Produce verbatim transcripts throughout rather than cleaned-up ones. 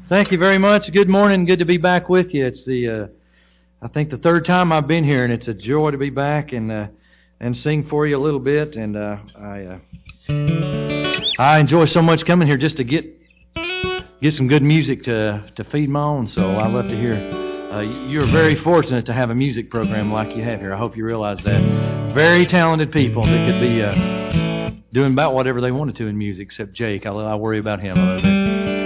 Thank you very much. Good morning. Good to be back with you. It's the, uh, I think the third time I've been here, and it's a joy to be back and uh, and sing for you a little bit. And uh, I uh, I enjoy so much coming here just to get get some good music to to feed my own soul. I love to hear. Uh, you're very fortunate to have a music program like you have here. I hope you realize that. Very talented people that could be uh, doing about whatever they wanted to in music, except Jake. I, I worry about him a little bit.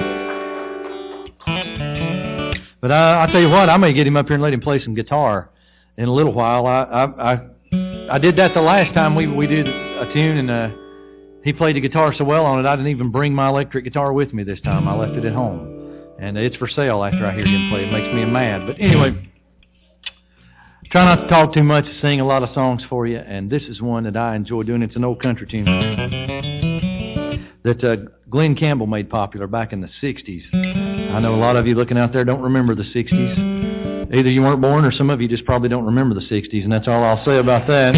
But I, I'll tell you what, I may get him up here and let him play some guitar in a little while. I I I, I did that the last time we we did a tune, and uh, he played the guitar so well on it, I didn't even bring my electric guitar with me this time. I left it at home, and it's for sale after I hear him play. It makes me mad. But anyway, try not to talk too much, sing a lot of songs for you, and this is one that I enjoy doing. It's an old country tune that uh, Glenn Campbell made popular back in the sixties. I know a lot of you looking out there don't remember the sixties. Either you weren't born or some of you just probably don't remember the sixties, and that's all I'll say about that.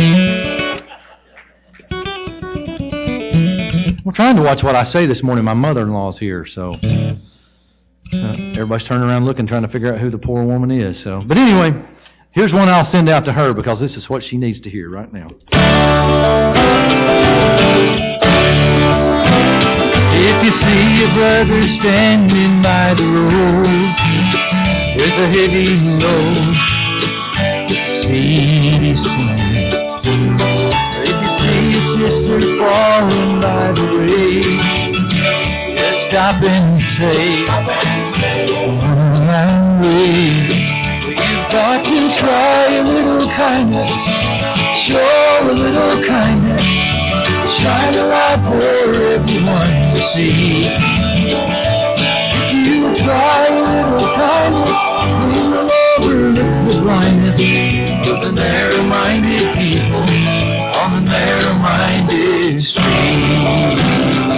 I'm trying to watch what I say this morning. My mother-in-law's here, so uh, everybody's turning around looking, trying to figure out who the poor woman is. So, but anyway, here's one I'll send out to her because this is what she needs to hear right now. If you see your brother standing by the road with a heavy load, see his swing. If you see your sister falling by the way, just stop and say, on my way. You've got to try a little kindness, show a little kindness. Shine a light for everyone to see. If you try a little kindness, we will overlook the blindness of the narrow-minded people on the narrow-minded street.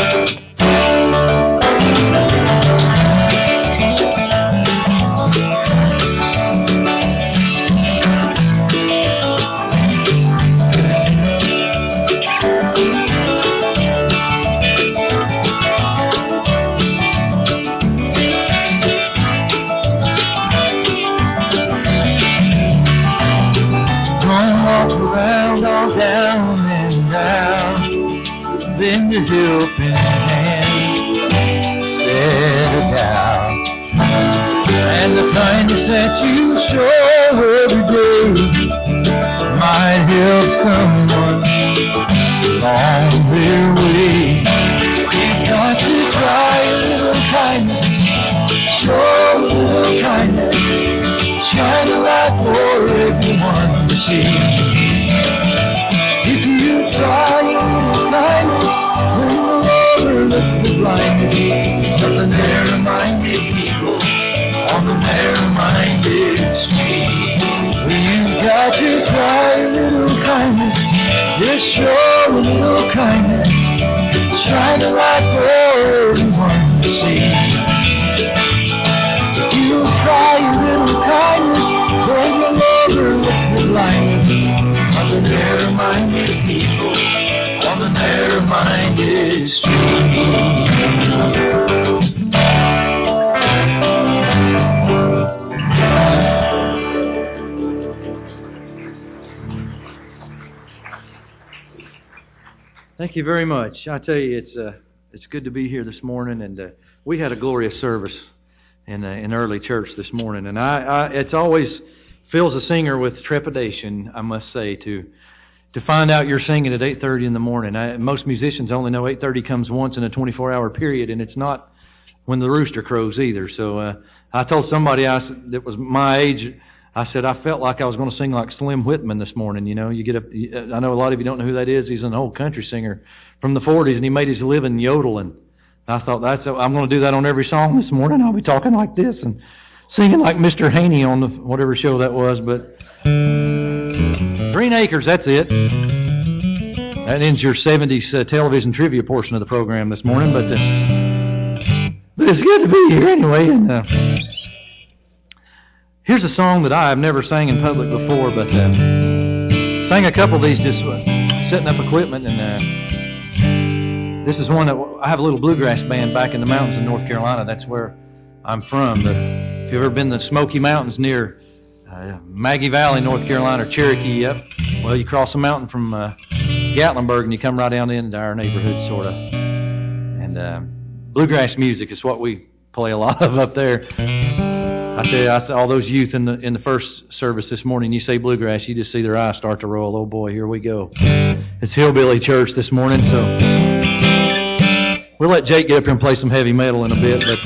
Lend a helping hand, set it down, and the kindness that you show every day might help someone along their way. You've got to try a little kindness, show a little kindness, shine a light for everyone to see. If you try a little kindness, we will overlook the blindness of the narrow-minded people on the narrow-minded street. You've got to try a little kindness, just show a little kindness, shine a light for everyone to see. If you try a little kindness, then you'll overlook the blindness of the narrow-minded people on the narrow-minded street. Thank you very much. I tell you, it's uh, it's good to be here this morning, and uh, we had a glorious service in uh, in early church this morning, and I, I it's always fills a singer with trepidation, I must say, to to find out you're singing at eight thirty in the morning. I, most musicians only know eight thirty comes once in a twenty-four hour period, and it's not when the rooster crows either. So uh, I told somebody I, that was my age, I said I felt like I was going to sing like Slim Whitman this morning. You know, you get up. I know a lot of you don't know who that is. He's an old country singer from the forties, and he made his living yodeling. I thought that's I'm going to do that on every song this morning. I'll be talking like this and singing like Mister Haney on the whatever show that was. But Green Acres, that's it. That ends your seventies uh, television trivia portion of the program this morning. But uh, but it's good to be here anyway. And uh, here's a song that I have never sang in public before, but uh, sang a couple of these just uh, setting up equipment. And uh, this is one that I have a little bluegrass band back in the mountains in North Carolina. That's where I'm from. The, if you've ever been to the Smoky Mountains near uh, Maggie Valley, North Carolina, or Cherokee, yep. Well, you cross the mountain from uh, Gatlinburg and you come right down into our neighborhood, sort of. And uh, bluegrass music is what we play a lot of up there. I tell you, I saw all those youth in the in the first service this morning. You say bluegrass, you just see their eyes start to roll. Oh boy, here we go. It's Hillbilly Church this morning, so we'll let Jake get up here and play some heavy metal in a bit. But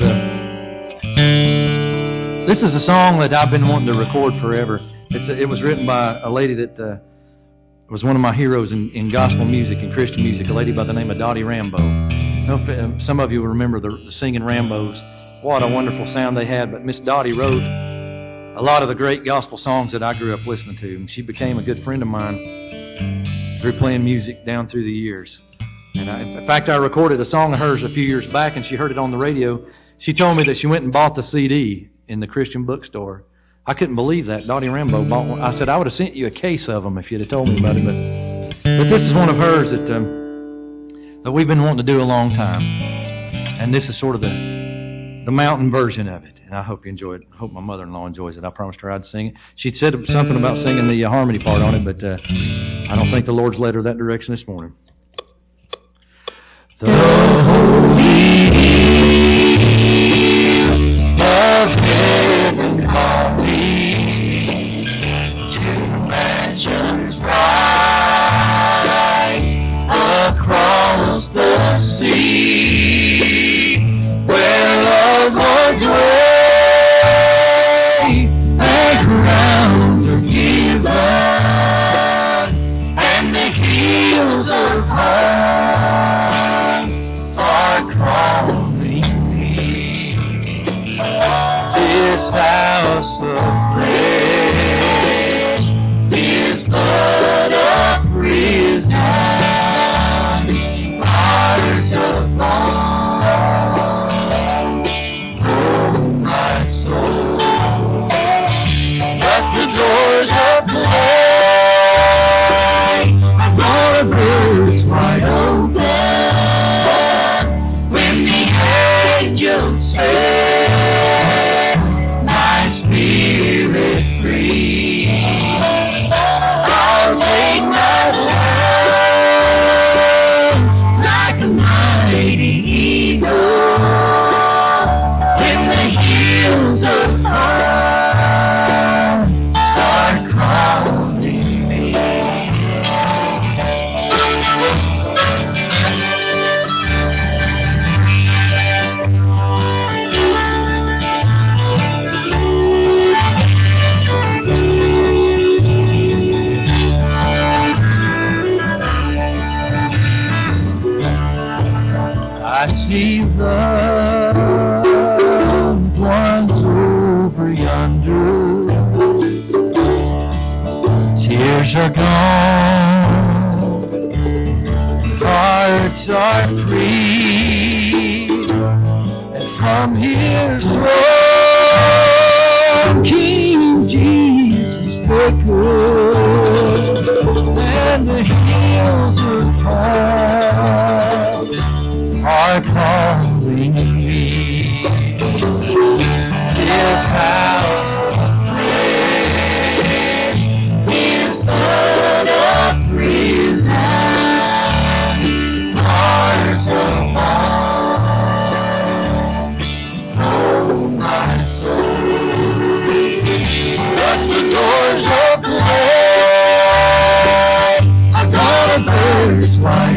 uh, this is a song that I've been wanting to record forever. It's a, it was written by a lady that uh, was one of my heroes in, in gospel music and Christian music, a lady by the name of Dottie Rambo. I don't know if, um, some of you will remember the, the singing Rambos. What a wonderful sound they had. But Miss Dottie wrote a lot of the great gospel songs that I grew up listening to. And she became a good friend of mine through playing music down through the years. And I, in fact, I recorded a song of hers a few years back, and she heard it on the radio. She told me that she went and bought the C D in the Christian bookstore. I couldn't believe that. Dottie Rambo bought one. I said, I would have sent you a case of them if you'd have told me about it. But, but this is one of hers that, um, that we've been wanting to do a long time. And this is sort of the the mountain version of it, and I hope you enjoy it. I hope my mother-in-law enjoys it. I promised her I'd sing it. She'd said something about singing the uh, harmony part on it, but uh, I don't think the Lord's led her that direction this morning. The holy of heaven call me to mansions bright across the sea, where love was way and crowns are given, and the hills of home are calling me. This house of flesh is but a prison, heart of bone. Soul. But the doors of light are gonna burst wide open when the angels set my spirit free. I'll take my land like a mighty eagle. Hills of home start calling me. I see love ones over yonder. Tears are gone, hearts are free, and from his throne King Jesus beckons, and the hills of home are calling me. This house of flesh is but a prison, heart of mine, oh my soul. But the doors of light are gonna burst wide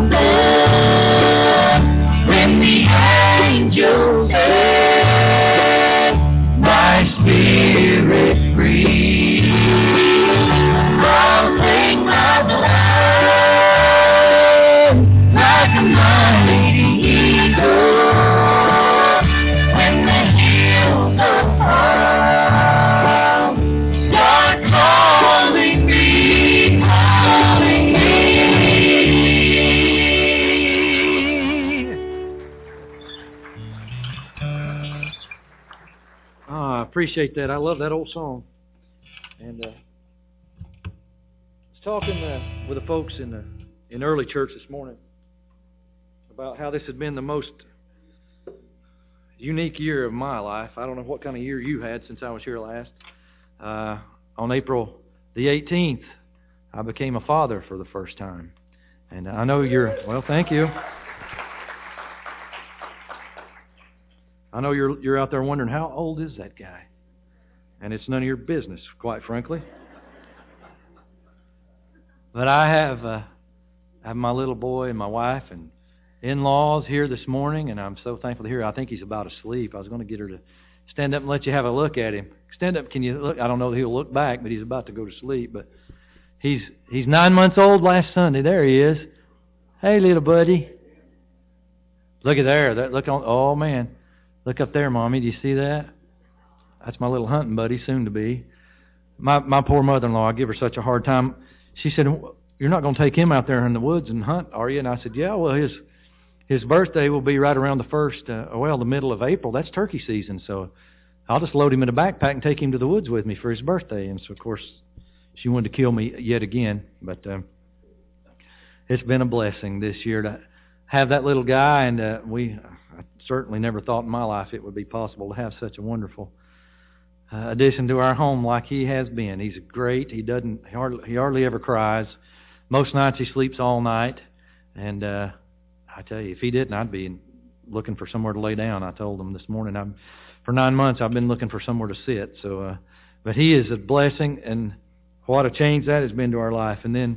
open when the angels set my spirit free. I'll take my land like a mighty eagle when the hills of home start calling me, calling me. Oh, I appreciate that. I love that old song. And uh, I was talking uh, with the folks in the in early church this morning about how this had been the most unique year of my life. I don't know what kind of year you had since I was here last. Uh, on April the eighteenth, I became a father for the first time. And I know you're, well, thank you. I know you're you're out there wondering, how old is that guy? And it's none of your business, quite frankly. But I have, uh, I have my little boy and my wife and in-laws here this morning, and I'm so thankful to hear. I think he's about asleep. I was going to get her to stand up and let you have a look at him. Stand up, can you look? I don't know that he'll look back, but he's about to go to sleep. But he's he's nine months old last Sunday. There he is. Hey, little buddy. Look at there. That, look on. Oh, man. Look up there, Mommy. Do you see that? That's my little hunting buddy, soon to be. My my poor mother-in-law, I give her such a hard time. She said, you're not going to take him out there in the woods and hunt, are you? And I said, yeah, well, his his birthday will be right around the first, uh, well, the middle of April. That's turkey season, so I'll just load him in a backpack and take him to the woods with me for his birthday. And so, of course, she wanted to kill me yet again. But um, it's been a blessing this year to have that little guy, and uh, we I certainly never thought in my life it would be possible to have such a wonderful uh, addition to our home like he has been. He's great. He doesn't he hardly, he hardly ever cries. Most nights he sleeps all night, and uh, I tell you, if he didn't, I'd be looking for somewhere to lay down. I told him this morning, I'm, for nine months I've been looking for somewhere to sit. So, uh, but he is a blessing, and what a change that has been to our life. And then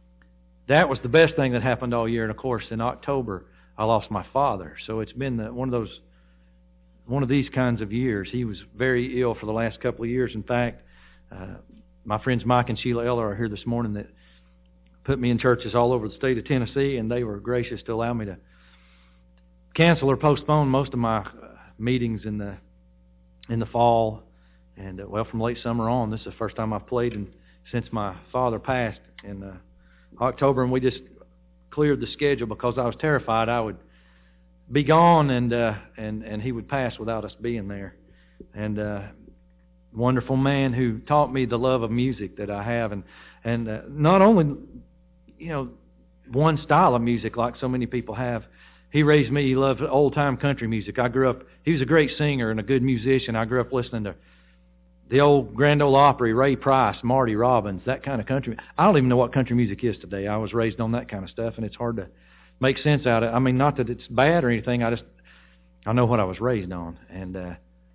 that was the best thing that happened all year. And of course, in October, I lost my father. So it's been the, one of those, one of these kinds of years. He was very ill for the last couple of years. In fact, uh, my friends Mike and Sheila Eller are here this morning that put me in churches all over the state of Tennessee, and they were gracious to allow me to cancel or postpone most of my uh, meetings in the in the fall. And uh, well, from late summer on, this is the first time I've played in, since my father passed in uh, October, and we just cleared the schedule because I was terrified I would be gone and uh, and and he would pass without us being there. And uh, wonderful man who taught me the love of music that I have, and and uh, not only you know one style of music like so many people have. He raised me. He loved old time country music. I grew up. He was a great singer and a good musician. I grew up listening to the old Grand Ole Opry, Ray Price, Marty Robbins, that kind of country. I don't even know what country music is today. I was raised on that kind of stuff, and it's hard to make sense out of it. I mean, not that it's bad or anything. I just, I know what I was raised on. And uh,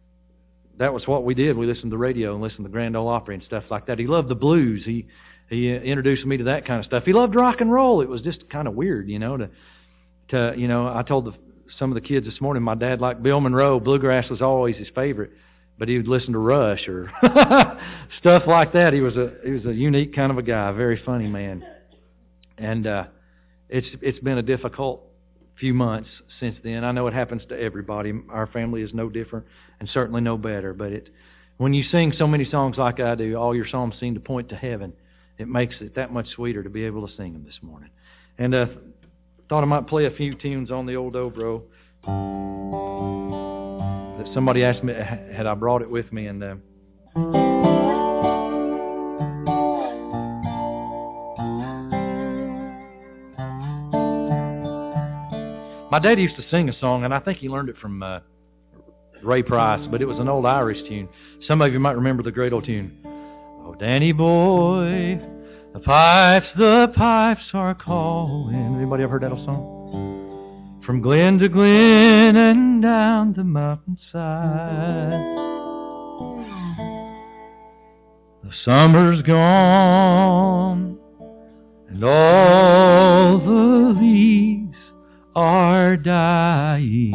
that was what we did. We listened to the radio and listened to Grand Ole Opry and stuff like that. He loved the blues. He he introduced me to that kind of stuff. He loved rock and roll. It was just kind of weird, you know, to, to you know, I told the, some of the kids this morning, my dad liked Bill Monroe. Bluegrass was always his favorite. But he would listen to Rush or stuff like that. He was a he was a unique kind of a guy, a very funny man. And uh, it's it's been a difficult few months since then. I know it happens to everybody. Our family is no different, and certainly no better. But it when you sing so many songs like I do, all your songs seem to point to heaven. It makes it that much sweeter to be able to sing them this morning. And uh, thought I might play a few tunes on the old dobro. Somebody asked me, had I brought it with me, and uh, my dad used to sing a song, and I think he learned it from uh, Ray Price, but it was an old Irish tune. Some of you might remember the great old tune. Oh, Danny boy, the pipes, the pipes are calling. Anybody ever heard that old song? From glen to glen and down the mountainside. The summer's gone and all the leaves are dying.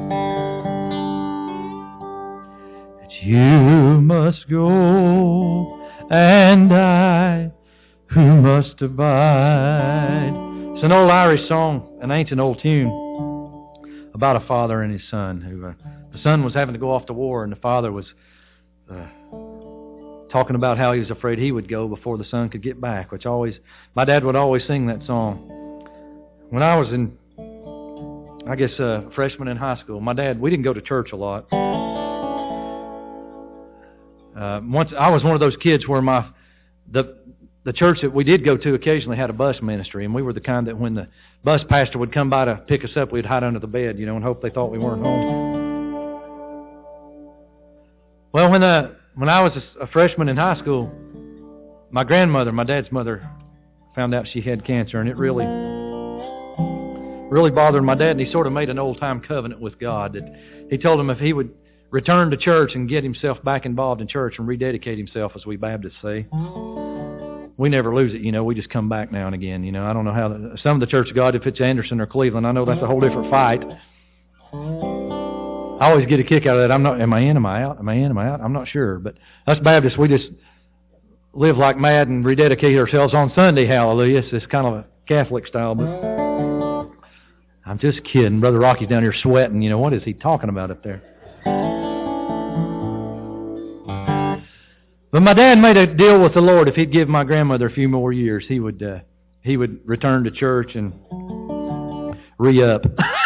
But you must go and I who must abide. It's an old Irish song, an ancient old tune about a father and his son. Who uh, the son was having to go off to war, and the father was uh, talking about how he was afraid he would go before the son could get back. Which always, my dad would always sing that song. When I was in, I guess, a uh, freshman in high school, my dad, we didn't go to church a lot. Uh, once I was one of those kids where my the the church that we did go to occasionally had a bus ministry, and we were the kind that when the bus pastor would come by to pick us up, we'd hide under the bed, you know, and hope they thought we weren't home. Well, when uh, when I was a, a freshman in high school, my grandmother, my dad's mother, found out she had cancer, and it really, really bothered my dad. And he sort of made an old-time covenant with God that he told him if he would return to church and get himself back involved in church and rededicate himself, as we Baptists say. We never lose it, you know. We just come back now and again, you know. I don't know how the, some of the Church of God, if it's Anderson or Cleveland, I know that's a whole different fight. I always get a kick out of that. I'm not. Am I in? Am I out? Am I in? Am I out? I'm not sure. But us Baptists, we just live like mad and rededicate ourselves on Sunday. Hallelujah! It's, it's kind of a Catholic style, but I'm just kidding. Brother Rocky's down here sweating. You know, what is he talking about up there? But my dad made a deal with the Lord. If he'd give my grandmother a few more years, he would uh, he would return to church and re-up.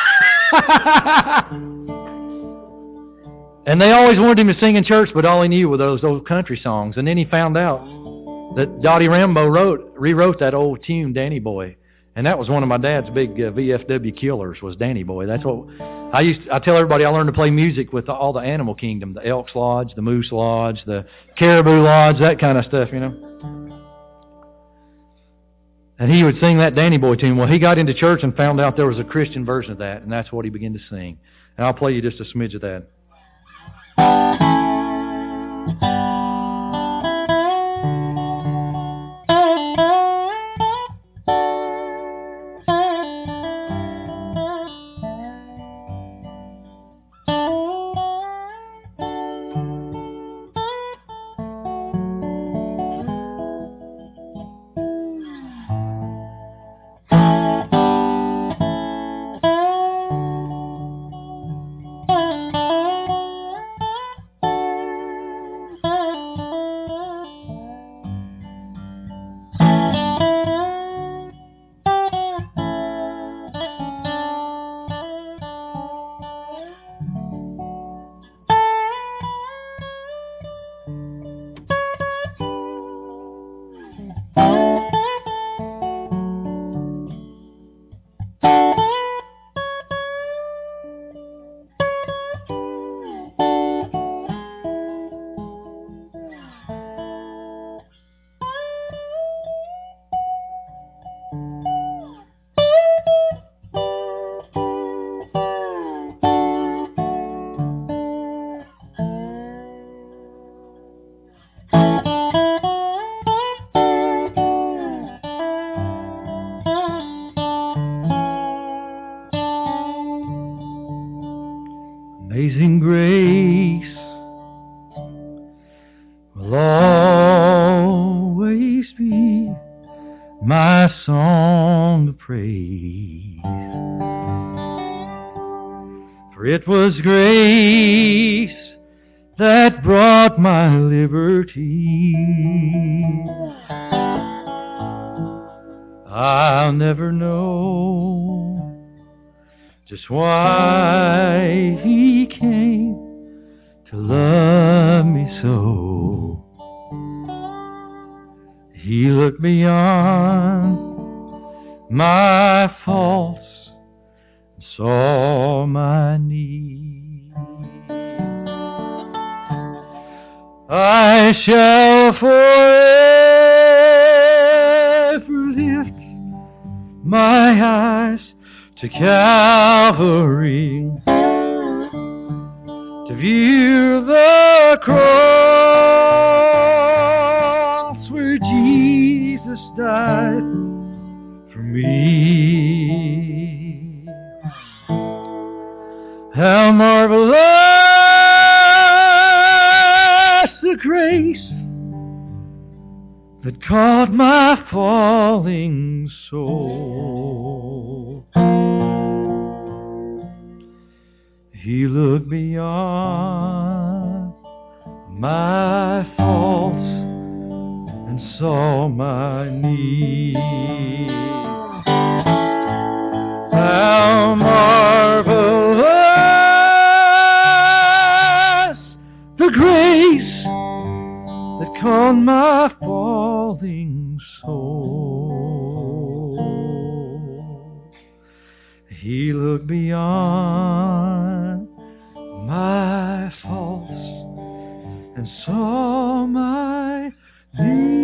And they always wanted him to sing in church, but all he knew were those old country songs. And then he found out that Dottie Rambo wrote rewrote that old tune, Danny Boy. And that was one of my dad's big uh, V F W killers, was Danny Boy. That's what I used to, I tell everybody I learned to play music with the, all the animal kingdom, the Elks Lodge, the Moose Lodge, the Caribou Lodge, that kind of stuff, you know. And he would sing that Danny Boy tune. Well, he got into church and found out there was a Christian version of that, and that's what he began to sing. And I'll play you just a smidge of that. Amazing grace will always be my song of praise. For it was grace that brought my liberty. I'll never know just why He came to love me so. He looked beyond my faults and saw my need. I shall forever lift my eyes to Calvary, to view the cross where Jesus died for me. How marvelous the grace that caught my falling soul. He looked beyond my faults and saw my need. How marvelous the grace that caught my falling soul. He looked beyond my faults saw my need.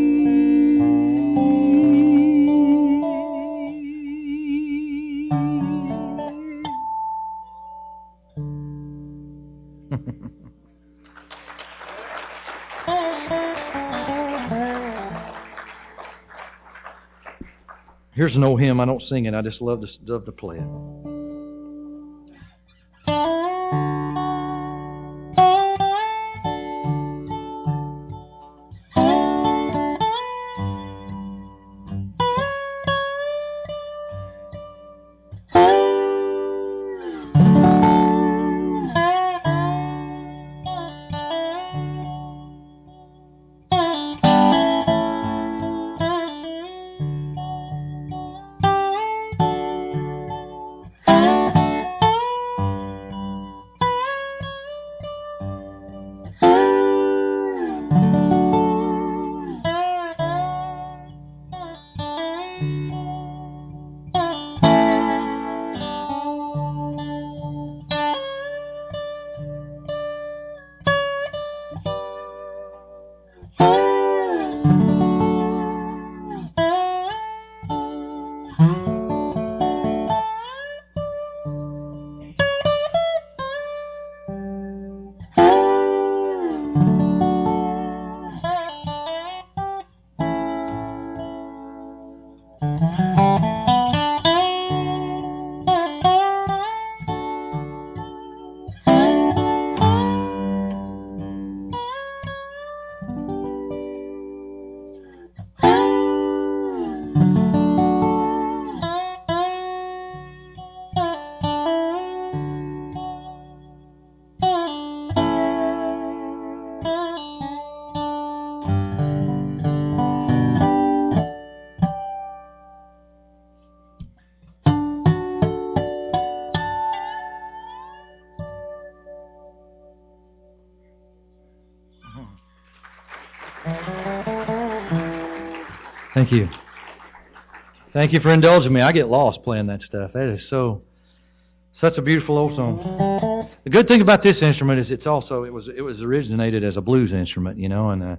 Here's an old hymn. I don't sing it. I just love to, love to play it. Thank you. Thank you for indulging me. I get lost playing that stuff. That is so, such a beautiful old song. The good thing about this instrument is it's also, it was it was originated as a blues instrument, you know, and uh,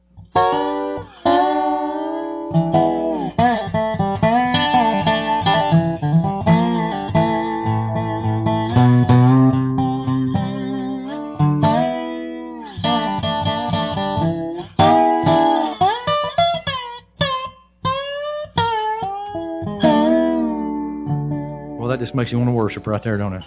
that just makes you want to worship right there, don't it?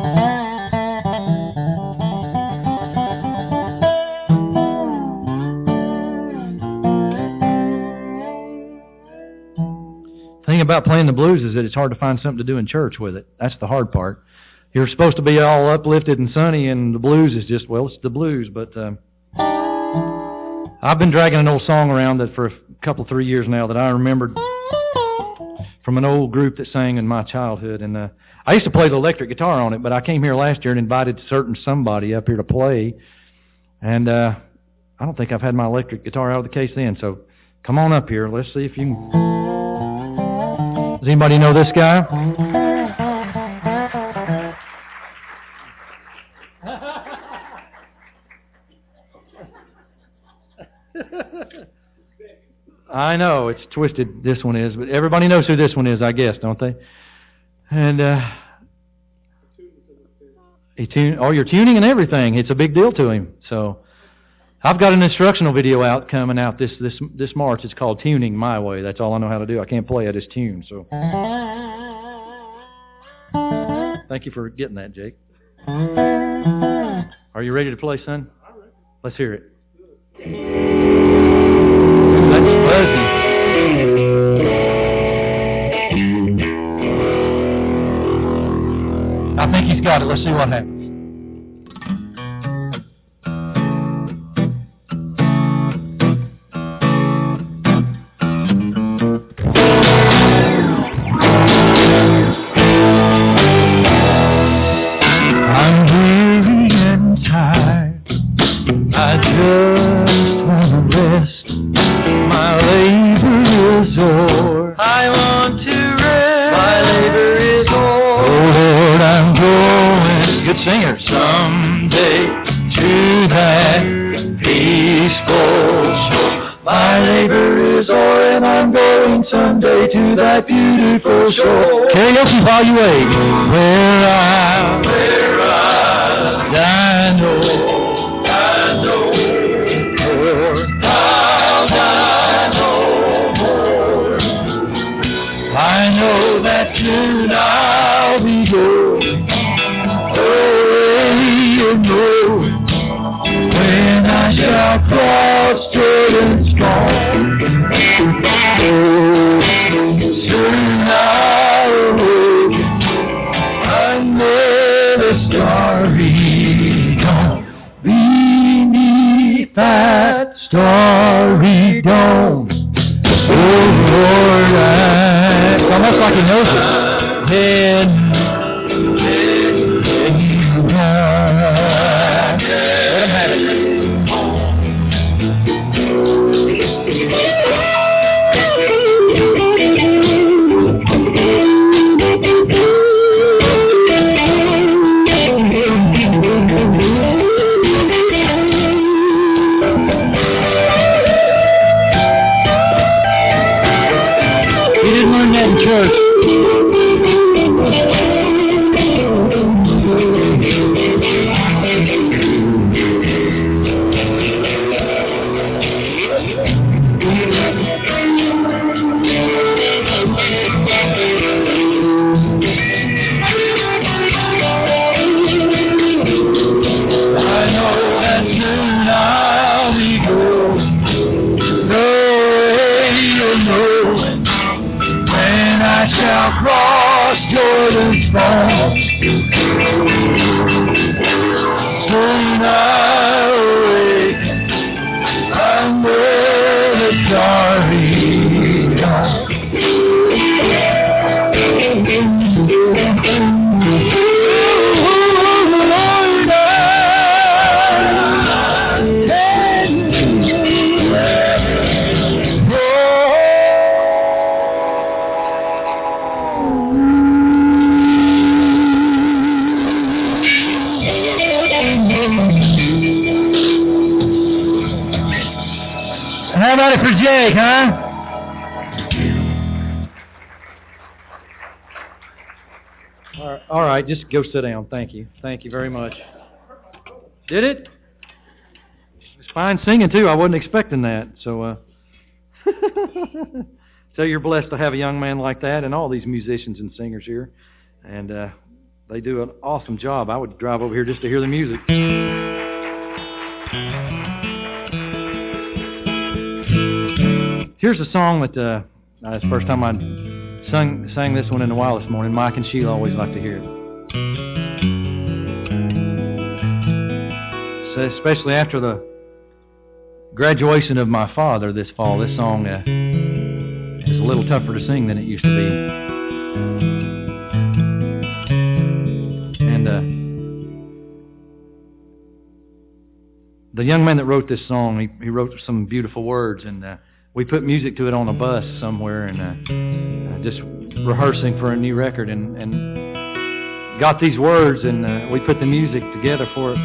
The thing about playing the blues is that it's hard to find something to do in church with it. That's the hard part. You're supposed to be all uplifted and sunny, and the blues is just, well, it's the blues. But uh, I've been dragging an old song around that for a couple, three years now that I remembered from an old group that sang in my childhood. And uh, I used to play the electric guitar on it, but I came here last year and invited certain somebody up here to play. And uh, I don't think I've had my electric guitar out of the case then. So come on up here. Let's see if you can. Does anybody know this guy? I know, it's twisted, this one is, but everybody knows who this one is, I guess, don't they? And, uh, he tune, oh, you're tuning and everything. It's a big deal to him. So, I've got an instructional video out, coming out this, this, this March. It's called Tuning My Way. That's all I know how to do. I can't play, I just tune, so. Thank you for getting that, Jake. Are you ready to play, son? Let's hear it. That's fuzzy. I think he's got it. Let's see what happens. I'm weary and tired. I just want to rest. My labor is o'er. I want to rest. My labor is o'er. Oh Lord, I'm going, good singer, someday to that to that beautiful shore. Karaoke while you wait. Where I, where I, I know, I know, Lord, I'll die no more. I know that soon I'll be going away and know. When I shall cross Jordan's strong, oh, soon I'll awake under the starry dawn, beneath that starry dome. Oh Lord, I, it's almost like he knows it. Then, how about it for Jake, huh? All right, all right, just go sit down. Thank you. Thank you very much. Did it? It's fine singing, too. I wasn't expecting that. So, uh, so you're blessed to have a young man like that and all these musicians and singers here. And uh, they do an awesome job. I would drive over here just to hear the music. Here's a song that, uh, it's the first time I sung, sang this one in a while this morning. Mike and Sheila always like to hear it. So especially after the graduation of my father this fall, this song uh, is a little tougher to sing than it used to be. And uh, the young man that wrote this song, he, he wrote some beautiful words, and uh, we put music to it on a bus somewhere, and uh, uh, just rehearsing for a new record, and, and got these words, and uh, we put the music together for it.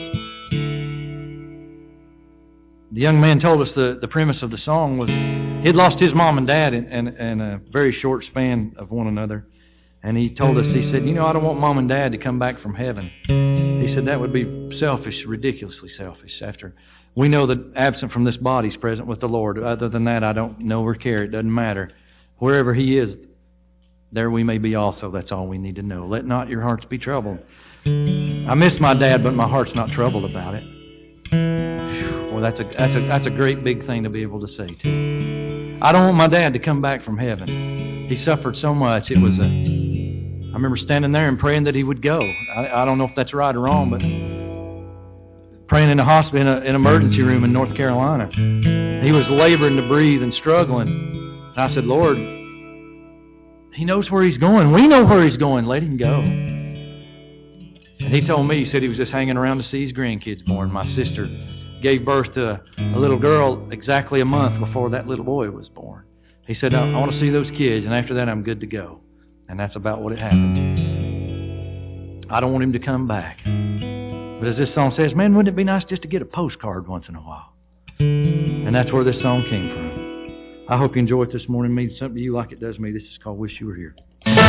The young man told us the, the premise of the song was he'd lost his mom and dad in, in, in a very short span of one another. And he told us, he said, you know, I don't want mom and dad to come back from heaven. He said that would be selfish, ridiculously selfish. After we know that absent from this body is present with the Lord. Other than that, I don't know or care. It doesn't matter. Wherever he is, there we may be also. That's all we need to know. Let not your hearts be troubled. I miss my dad, but my heart's not troubled about it. Well, that's a that's a that's a great big thing to be able to say too. I don't want my dad to come back from heaven. He suffered so much. It was a. I remember standing there and praying that he would go. I, I don't know if that's right or wrong, but praying in a hospital, in an emergency room in North Carolina, he was laboring to breathe and struggling. And I said, Lord, he knows where he's going. We know where he's going. Let him go. And he told me, he said he was just hanging around to see his grandkids born. My sister gave birth to a, a little girl exactly a month before that little boy was born. He said, I, I want to see those kids, and after that I'm good to go. And that's about what it happened. I don't want him to come back. But as this song says, man, wouldn't it be nice just to get a postcard once in a while? And that's where this song came from. I hope you enjoy it this morning. It means something to you like it does me. This is called Wish You Were Here.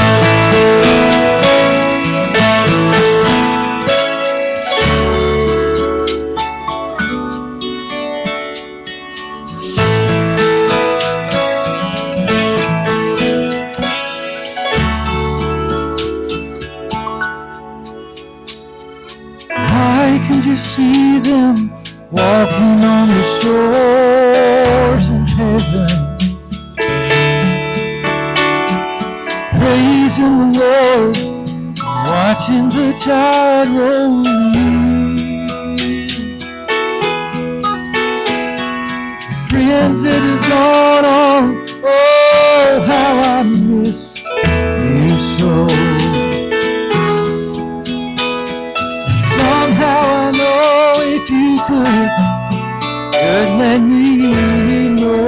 I can just see them walking on the shores of heaven, praising the Lord, watching the tide roll in. Friends that have gone on, oh, how I miss you so. Somehow I know if you could, you'd let me know.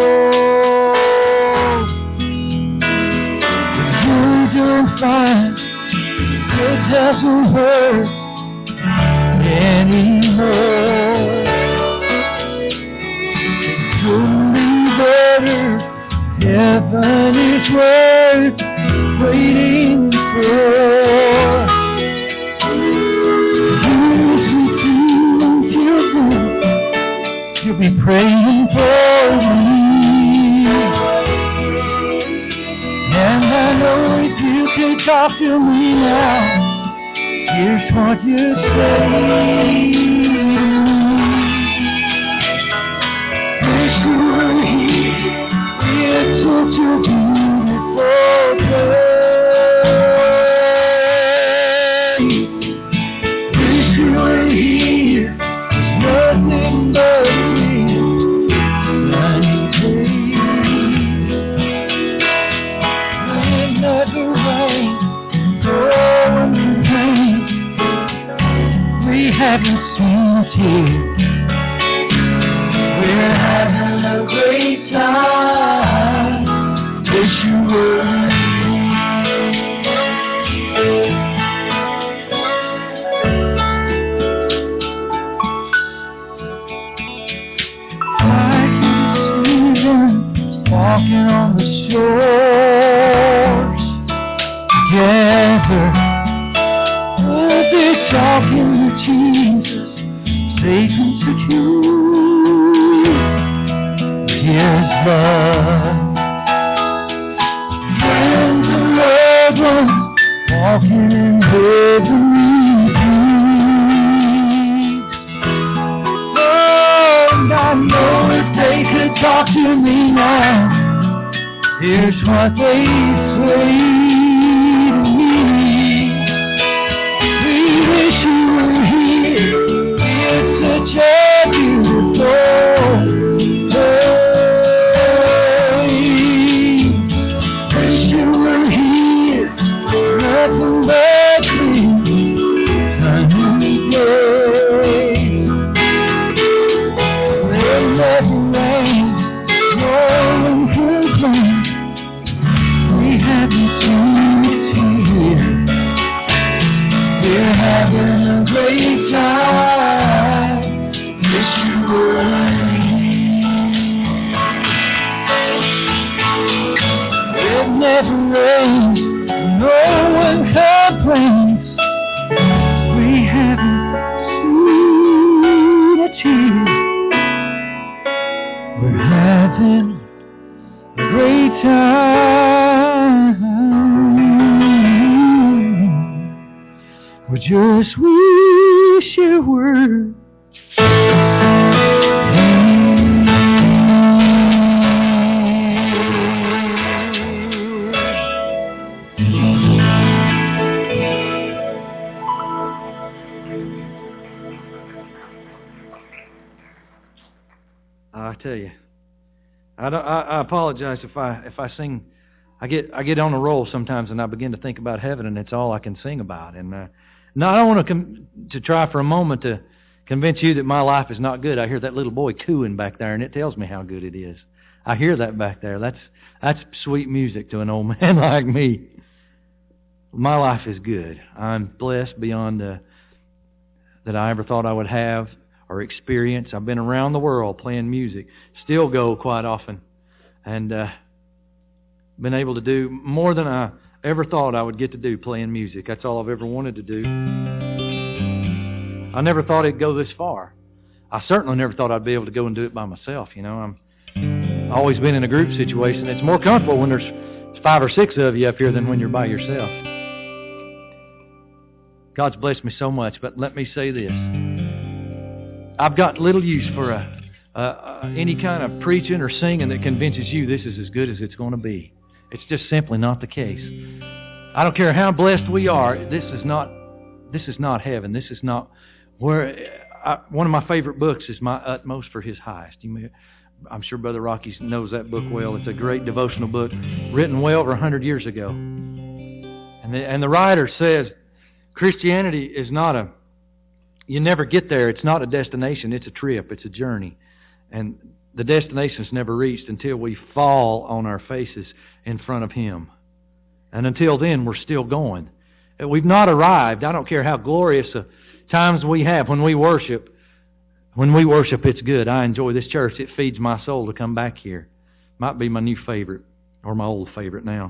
You're doing fine, it doesn't hurt anymore. It couldn't be better, heaven is worth waiting for. You'll be praying for me, and I know if you could talk to me now, here's what you'd say. Wish you were here, it's such a beautiful place. Wish you were here, there's nothing but haven't seen a tear. We're having a great time. Wish you were I can see them walking on the shores together. They're talking to Jesus, safe and secure. His love. Friends and loved ones walking in heavenly peace. Oh, and I know if they could talk to me now, here's what they'd say to me. Wish you were here, it's such a beautiful place. Wish you were here, nothing but dreams, sunny days. When nothing rains, no one complains. We haven't seen a tear. We're having a great time. Wish you were here. It never rains, no one complains. We haven't seen a tear. We're having a great time. We just wish you were. I tell you, I, don't, I, I apologize if I if I sing. I get I get on a roll sometimes, and I begin to think about heaven, and it's all I can sing about. And uh, no, I don't want to com- to try for a moment to convince you that my life is not good. I hear that little boy cooing back there, and it tells me how good it is. I hear that back there. That's that's sweet music to an old man like me. My life is good. I'm blessed beyond uh, that I ever thought I would have or experience. I've been around the world playing music. Still go quite often and uh, been able to do more than I ever thought I would get to do, playing music. That's all I've ever wanted to do. I never thought it'd go this far. I certainly never thought I'd be able to go and do it by myself. You know, I'm always been in a group situation. It's more comfortable when there's five or six of you up here than when you're by yourself. God's blessed me so much, but let me say this. I've got little use for a, a, a, any kind of preaching or singing that convinces you this is as good as it's going to be. It's just simply not the case. I don't care how blessed we are. This is not. This is not heaven. This is not where. I, one of my favorite books is My Utmost for His Highest. You may, I'm sure Brother Rocky knows that book well. It's a great devotional book, written well over a hundred years ago. And the, and the writer says, Christianity is not a. You never get there. It's not a destination. It's a trip. It's a journey, and the destination's never reached until we fall on our faces in front of Him. And until then, we're still going. We've not arrived. I don't care how glorious a times we have when we worship. When we worship, it's good. I enjoy this church. It feeds my soul to come back here. Might be my new favorite, or my old favorite now.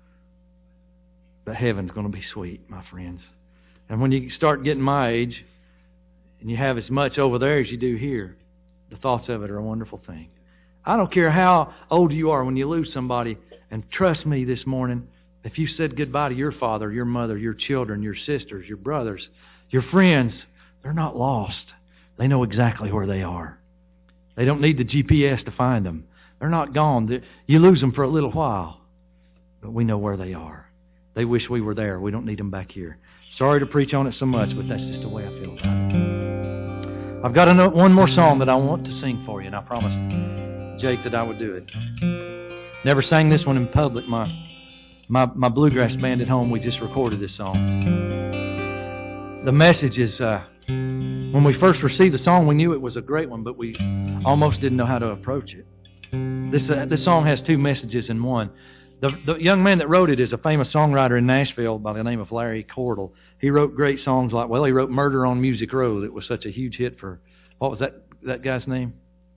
But heaven's going to be sweet, my friends. And when you start getting my age, and you have as much over there as you do here, the thoughts of it are a wonderful thing. I don't care how old you are when you lose somebody, and trust me this morning, if you said goodbye to your father, your mother, your children, your sisters, your brothers, your friends, they're not lost. They know exactly where they are. They don't need the G P S to find them. They're not gone. You lose them for a little while, but we know where they are. They wish we were there. We don't need them back here. Sorry to preach on it so much, but that's just the way I feel about it. I've got a, one more song that I want to sing for you, and I promised Jake that I would do it. Never sang this one in public. My my my bluegrass band at home, we just recorded this song. The message is, uh, when we first received the song, we knew it was a great one, but we almost didn't know how to approach it. This uh, this song has two messages in one. The, the young man that wrote it is a famous songwriter in Nashville by the name of Larry Cordell. He wrote great songs like, well, he wrote Murder on Music Row that was such a huge hit for, what was that that guy's name?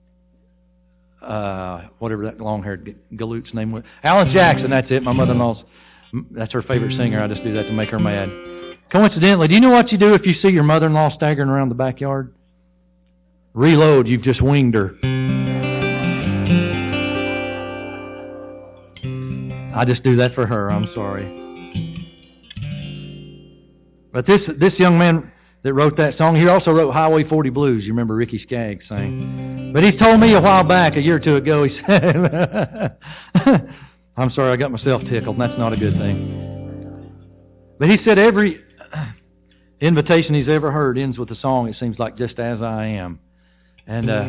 Uh, whatever that long-haired galoot's name was. Alan Jackson, that's it. My mother-in-law's, that's her favorite singer. I just do that to make her mad. Coincidentally, do you know what you do if you see your mother-in-law staggering around the backyard? Reload, you've just winged her. I just do that for her. I'm sorry. But this this young man that wrote that song, he also wrote Highway forty Blues. You remember Ricky Skaggs sang. But he's told me a while back, a year or two ago, he said, I'm sorry, I got myself tickled, and that's not a good thing. But he said every invitation he's ever heard ends with a song, it seems like, Just As I Am. And uh,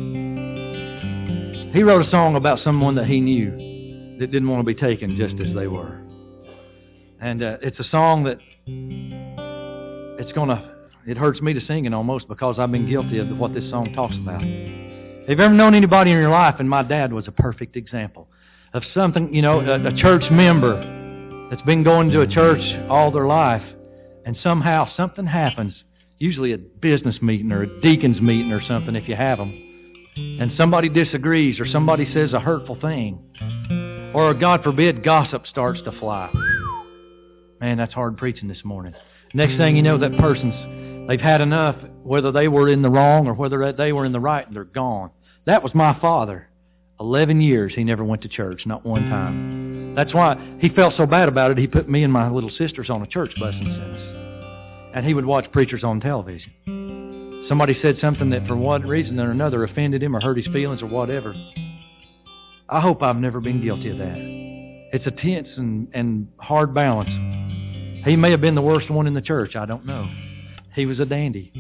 he wrote a song about someone that he knew that didn't want to be taken just as they were. And uh, it's a song that it's going to, it hurts me to sing it almost because I've been guilty of what this song talks about. Have you ever known anybody in your life, and my dad was a perfect example, of something, you know, a, a church member that's been going to a church all their life, and somehow something happens, usually a business meeting or a deacon's meeting or something if you have them, and somebody disagrees or somebody says a hurtful thing, or, God forbid, gossip starts to fly. Man, that's hard preaching this morning. Next thing you know, that person's, they've had enough, whether they were in the wrong or whether they were in the right, and they're gone. That was my father. Eleven years he never went to church, not one time. That's why he felt so bad about it, he put me and my little sisters on a church bus and sent us. And he would watch preachers on television. Somebody said something that for one reason or another offended him or hurt his feelings or whatever. I hope I've never been guilty of that. It's a tense and, and hard balance. He may have been the worst one in the church. I don't know. He was a dandy.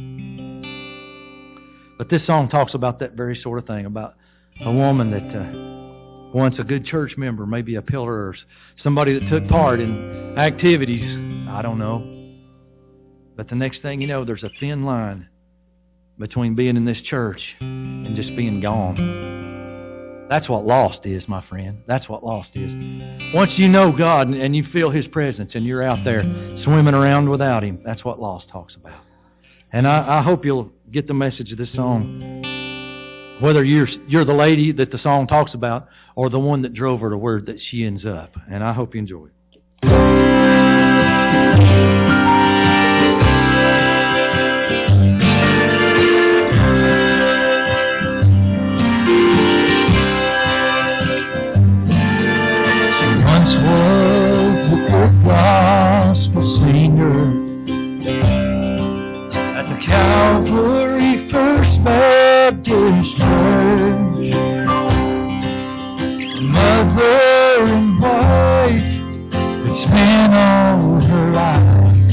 But this song talks about that very sort of thing, about a woman that uh, once a good church member, maybe a pillar or somebody that took part in activities. I don't know. But the next thing you know, there's a thin line between being in this church and just being gone. That's what lost is, my friend. That's what lost is. Once you know God and you feel His presence and you're out there swimming around without Him, that's what lost talks about. And I, I hope you'll get the message of this song. Whether you're you're the lady that the song talks about or the one that drove her to where that she ends up. And I hope you enjoy it. She once was a good gospel singer at the Calvary First Baptist Church, mother and wife that spent all her life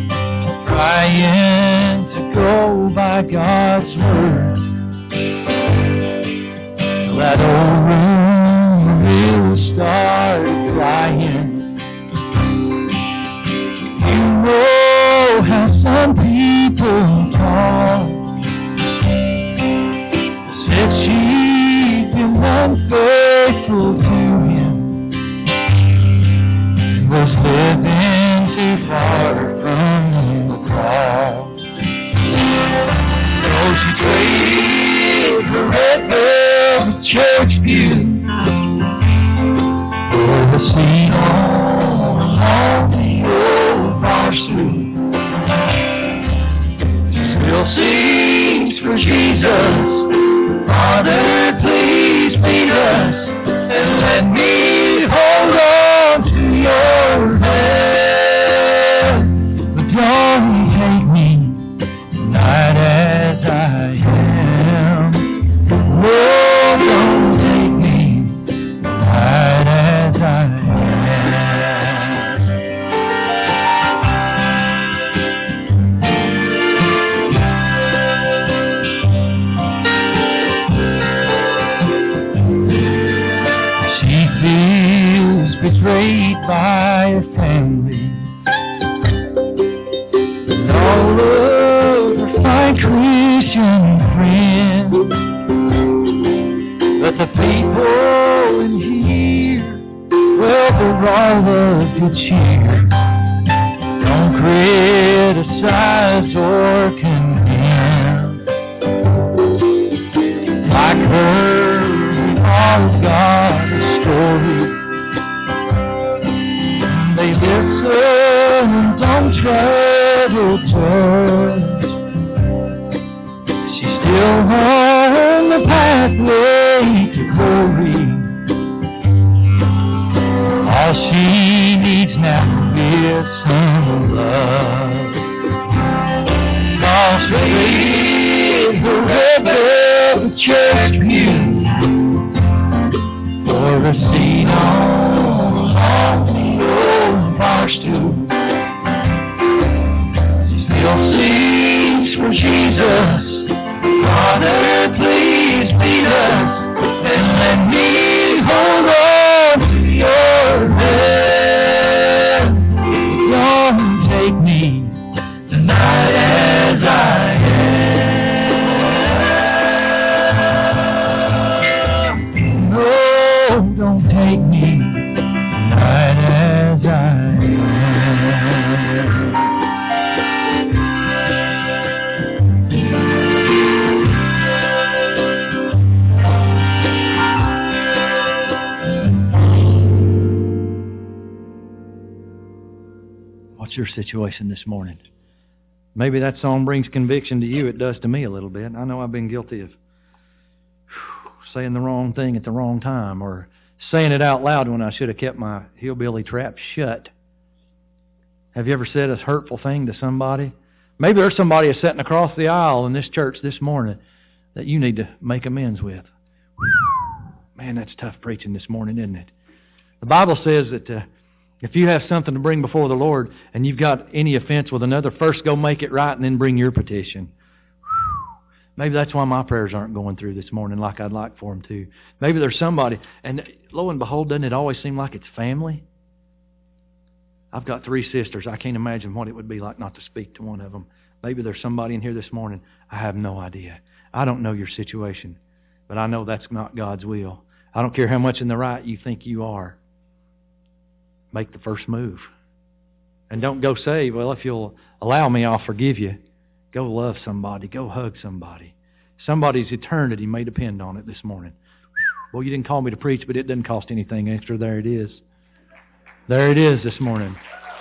trying to go by God's word. That old room will start crying. You know how some people talk. Said she'd been unfaithful to him, was living too far from the cross. So she traded her red velvet church pew for the seat on the old bar stool. She still sings for Jesus. Father, please meet us and let me hold on to your hand. But don't take me tonight as I am. Oh, don't take me tonight as I am. Betrayed by her family and all of her fine Christian friends, but the people in here, well, they're all of good cheer. Don't criticize or condemn. Like her, we've all got a story. They listen, don't try to judge. She's still on the pathway to glory. All she needs now is some love. Cause she the red velvet church pew for a seat on the old bar stool. She still sings for Jesus. Father, please meet us and let me hold on to your hand. Don't take me tonight as I am. No, don't take me tonight as I am. What's your situation this morning? Maybe that song brings conviction to you. It does to me a little bit. I know I've been guilty of whew, saying the wrong thing at the wrong time, or saying it out loud when I should have kept my hillbilly trap shut. Have you ever said a hurtful thing to somebody? Maybe there's somebody that's sitting across the aisle in this church this morning that you need to make amends with. Whew. Man, that's tough preaching this morning, isn't it? The Bible says that uh, if you have something to bring before the Lord and you've got any offense with another, first go make it right and then bring your petition. Whew. Maybe that's why my prayers aren't going through this morning like I'd like for them to. Maybe there's somebody, and lo and behold, doesn't it always seem like it's family? I've got three sisters. I can't imagine what it would be like not to speak to one of them. Maybe there's somebody in here this morning. I have no idea. I don't know your situation, but I know that's not God's will. I don't care how much in the right you think you are. Make the first move. And don't go say, well, if you'll allow me, I'll forgive you. Go love somebody. Go hug somebody. Somebody's eternity may depend on it this morning. Well, you didn't call me to preach, but it doesn't cost anything extra. There it is. There it is this morning.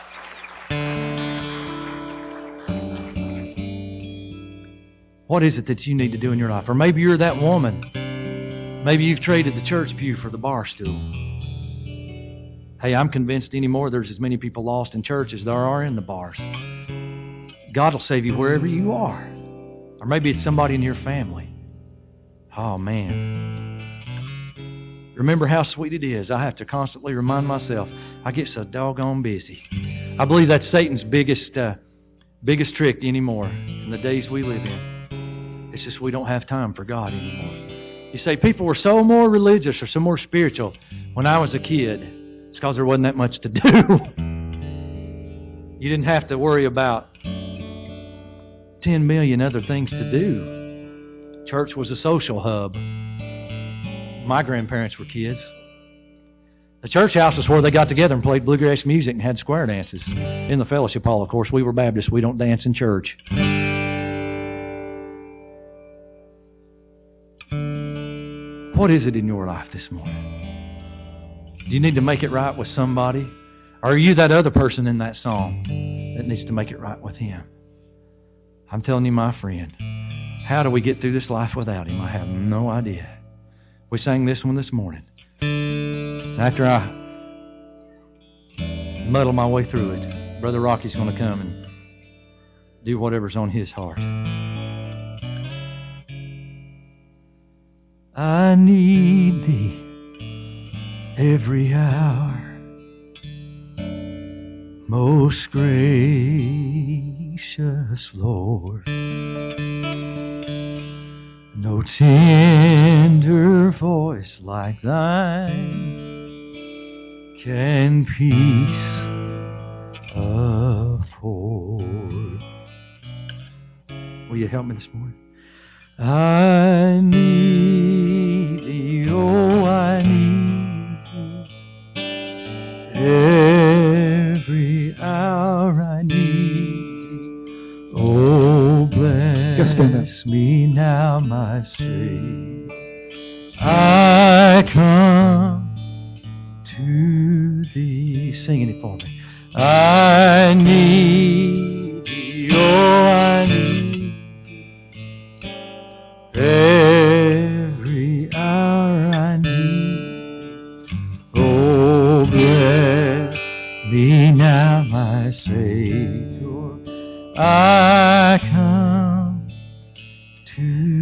What is it that you need to do in your life? Or maybe you're that woman. Maybe you've traded the church pew for the bar stool. Hey, I'm convinced anymore there's as many people lost in church as there are in the bars. God will save you wherever you are. Or maybe it's somebody in your family. Oh, man. Remember how sweet it is. I have to constantly remind myself, I get so doggone busy. I believe that's Satan's biggest, uh, biggest trick anymore in the days we live in. It's just we don't have time for God anymore. You say people were so more religious or so more spiritual when I was a kid. It's because there wasn't that much to do. You didn't have to worry about ten million other things to do. Church was a social hub. My grandparents were kids. The church house was where they got together and played bluegrass music and had square dances. In the fellowship hall, of course. We were Baptists. We don't dance in church. What is it in your life this morning? Do you need to make it right with somebody? Or are you that other person in that song that needs to make it right with Him? I'm telling you, my friend, how do we get through this life without Him? I have no idea. We sang this one this morning. After I muddle my way through it, Brother Rocky's going to come and do whatever's on his heart. I need Thee every hour, most gracious Lord. No tender voice like Thine can peace afford. Will you help me this morning? I need Thee, oh, I need Thee. Every hour I need Thee. Oh, bless me now, my Savior. I come to Thee. Singing it for me. I need Thee, oh, I need every hour I need. Oh, bless me now, my Savior. I come to